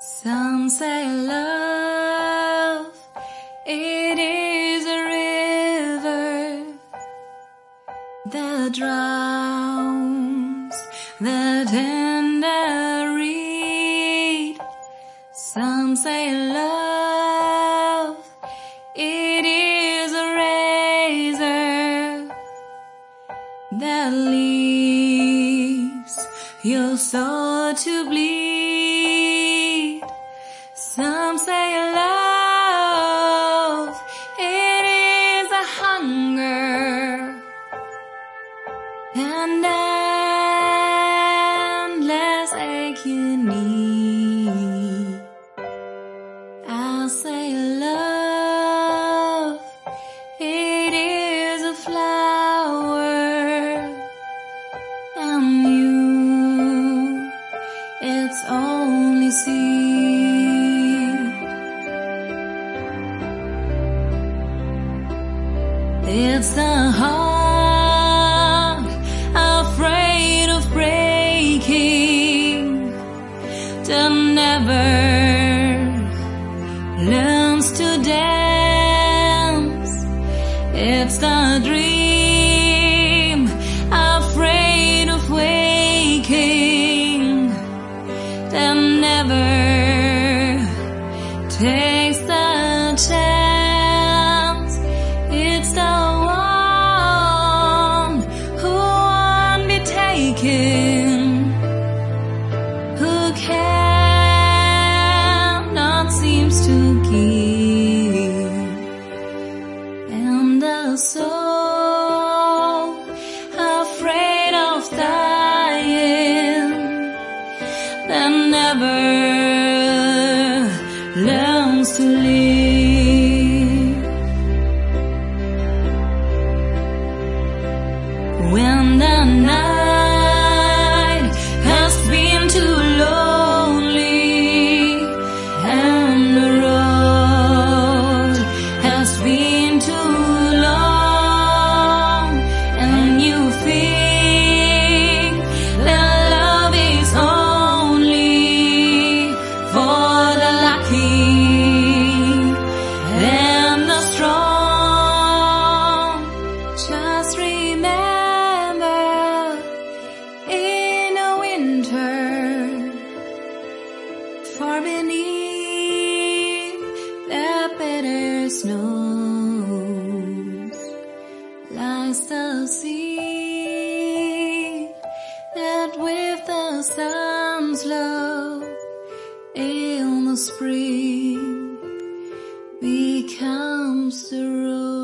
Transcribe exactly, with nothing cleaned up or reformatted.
Some say love, it is a river that drowns the tender reed. Some say love, it is a razor that leaves your soul to bleed. Some say love, it is a hunger and endless ache you need. I'll say love, it is a flower, and you, it's only seed. It's a heart afraid of breaking, that never learns to dance. It's the dream afraid of waking, that never takes the chance. It's the one who won't be taken, who cannot seems to give, and the soul afraid of dying, that never learns to live. When the night has been too lonely and the road has been too long, and you think that love is only for the lucky and the strong, just remember, far beneath the bitter snows lies the sea that with the sun's love in the spring becomes the rose.